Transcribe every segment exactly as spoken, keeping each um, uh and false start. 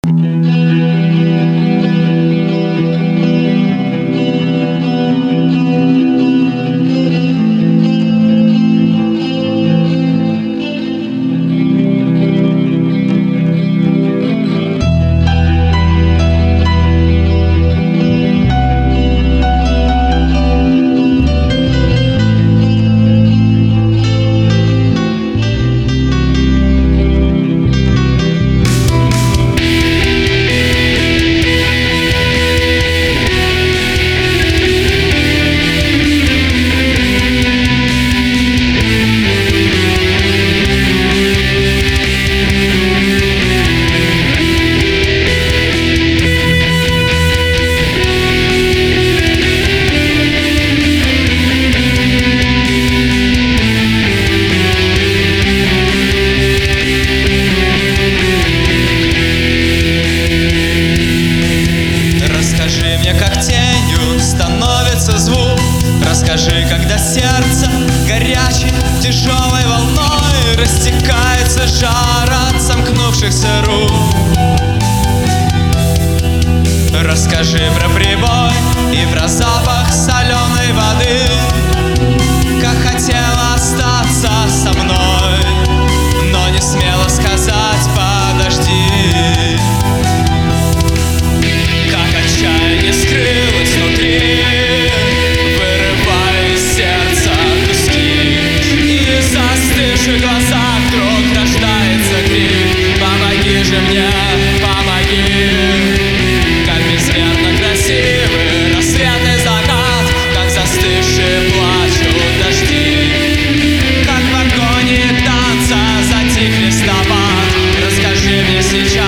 Расскажи, когда сердце горячей, тяжелой волной растекается жар от сомкнувшихся рук. Расскажи про прибой и про запах соленой воды, как хотела остаться со мной, но не смела сказать «подожди». Как отчаяние скрылось внутри, в глазах вдруг рождается крик: помоги же мне, помоги. Как безмерно красивый рассвет и закат, как застывшие плачут дожди, как в агонии танца затихли стопа. Расскажи мне сейчас,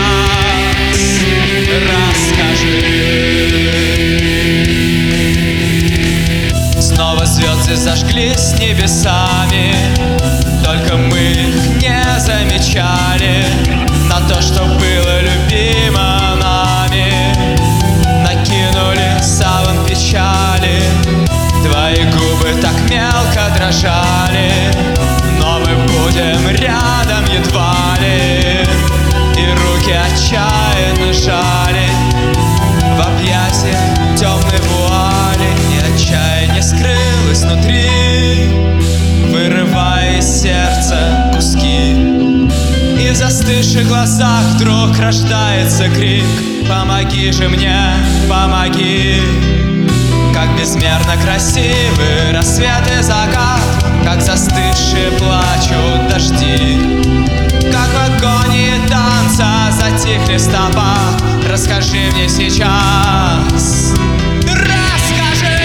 расскажи. Снова звезды зажглись небесами, только мы их не замечали. На то, что было любимо нами, накинули саван печали. Твои губы так мелко дрожали, но мы будем рядом едва ли. И руки отчаянно жали в объятиях темной вуали, и отчаяние скрылось внутри, вырывая из сердца куски. И в застывших глазах вдруг рождается крик: помоги же мне, помоги. Как безмерно красивый рассвет и закат, как застывшие плачут дожди, как в агонии танца затихли стопа. Расскажи мне сейчас, расскажи.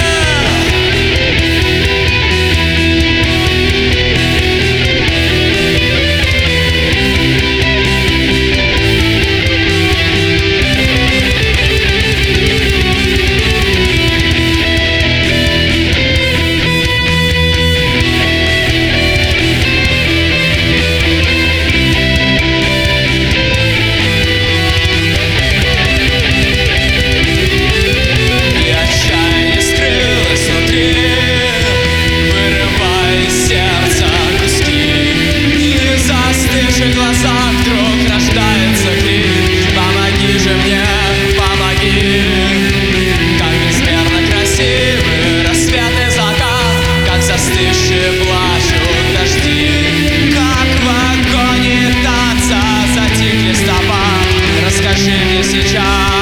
В глазах вдруг рождается крик: помоги же мне, помоги. Как безмерно красивый рассвет и закат, как застывшие плачут дожди, как в агонии танца затихли стопа. Расскажи мне сейчас.